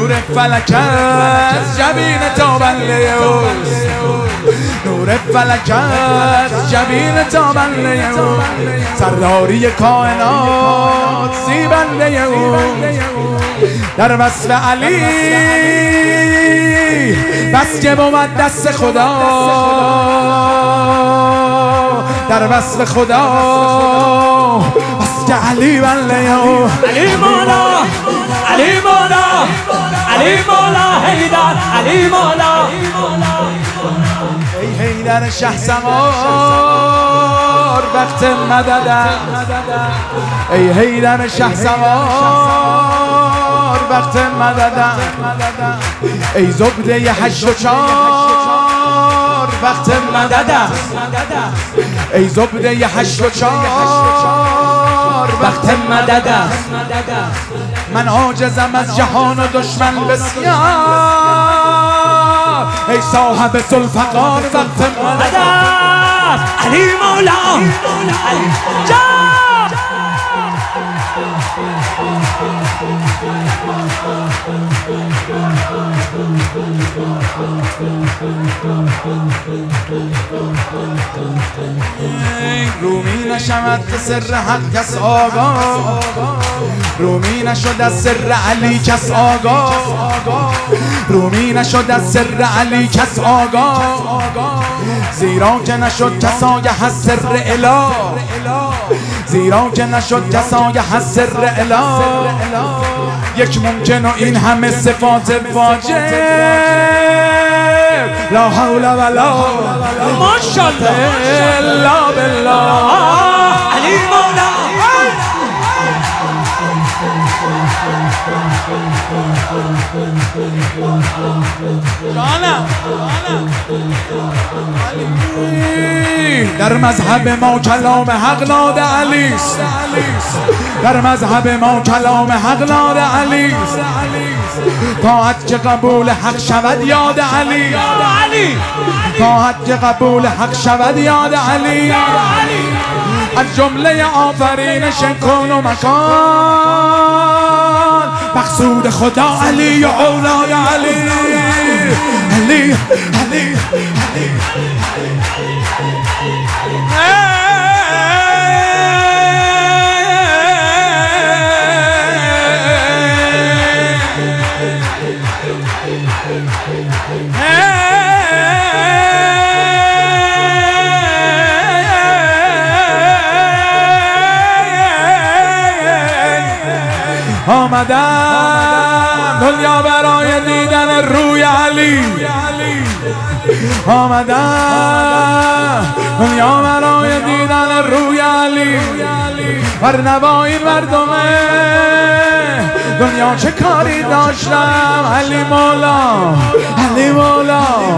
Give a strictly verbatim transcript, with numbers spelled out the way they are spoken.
نور فلک از جبین تا بنده اوست، نور فلک از جبین تا بنده اوست، سرداری کائنات زیبنده اوست. در وصف علی بس که بود دست خدا، در وصف خدا بس که علی بنده اوست. علی مولا، علی مولا، علی مولا حیدر، علی مولا. ای حیدر شه سوار وقت مدد، ای حیدر شه سوار وقت مدد، ای زبده هشت و چار وقت مدد، ای زبده هشت و چار وقت مدد. من عاجزم از جهان و دشمن بسیار، ای صاحب ذوالفقار وقت مدد. علی مولا، علی جان. رومی نشود که سر حق کس آگاه، رومی نشد از سر علی کس آگاه، رومی نشد از سر علی کس آگاه، زیرا که نشد کس آگه از سر اله، زیرا که نشد کس آگه از سر اله. یک ممکن و این همه صفات واجب، لا حول ولا ماشاءالله الا بالله. علی مولا، جانم در مذهب ما کلام حق ناد علی است، در مذهب ما کلام حق ناد علی است، طاعت که قبول حق شود یاد علی، طاعت که قبول حق شود یاد علی. از جمله آفرینش کون و مکان، مقصود خدا علی و اولای علی، علی علی علی. آمدم دنیا برای دیدن روی علی، آمدم دنیا برای دیدن روی علی. ورنه این مردم دنیا چه کاری داشتم. علی مولا، علی مولا.